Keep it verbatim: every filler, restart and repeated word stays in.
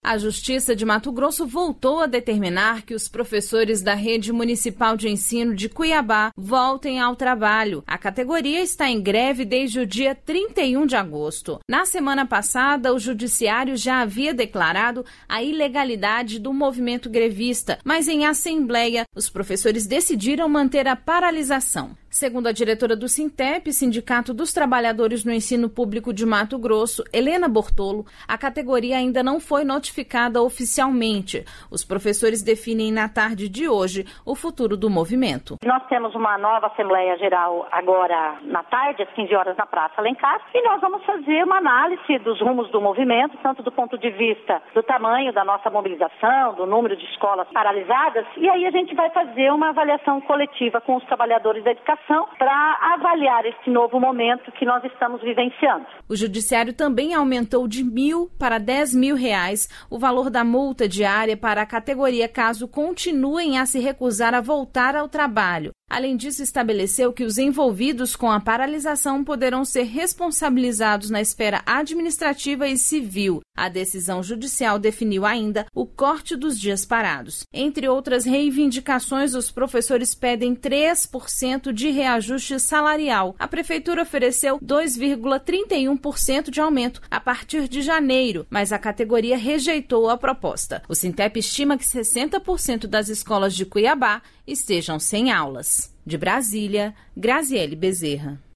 A Justiça de Mato Grosso voltou a determinar que os professores da Rede Municipal de Ensino de Cuiabá voltem ao trabalho. A categoria está em greve desde o dia trinta e um de agosto. Na semana passada, o Judiciário já havia declarado a ilegalidade do movimento grevista, mas em assembleia, os professores decidiram manter a paralisação. Segundo a diretora do Sintep, Sindicato dos Trabalhadores no Ensino Público de Mato Grosso, Helena Bortolo, a categoria ainda não foi notificada oficialmente. Os professores definem na tarde de hoje o futuro do movimento. Nós temos uma nova Assembleia Geral agora na tarde, às quinze horas, na Praça Alencar, e nós vamos fazer uma análise dos rumos do movimento, tanto do ponto de vista do tamanho da nossa mobilização, do número de escolas paralisadas, e aí a gente vai fazer uma avaliação coletiva com os trabalhadores da educação para avaliar esse novo momento que nós estamos vivenciando. O Judiciário também aumentou de mil para dez mil reais o valor da multa diária para a categoria caso continuem a se recusar a voltar ao trabalho. Além disso, estabeleceu que os envolvidos com a paralisação poderão ser responsabilizados na esfera administrativa e civil. A decisão judicial definiu ainda o corte dos dias parados. Entre outras reivindicações, os professores pedem três por cento de reajuste salarial. A Prefeitura ofereceu dois vírgula trinta e um por cento de aumento a partir de janeiro, mas a categoria rejeitou a proposta. O Sintep estima que sessenta por cento das escolas de Cuiabá estejam sem aulas. De Brasília, Graziele Bezerra.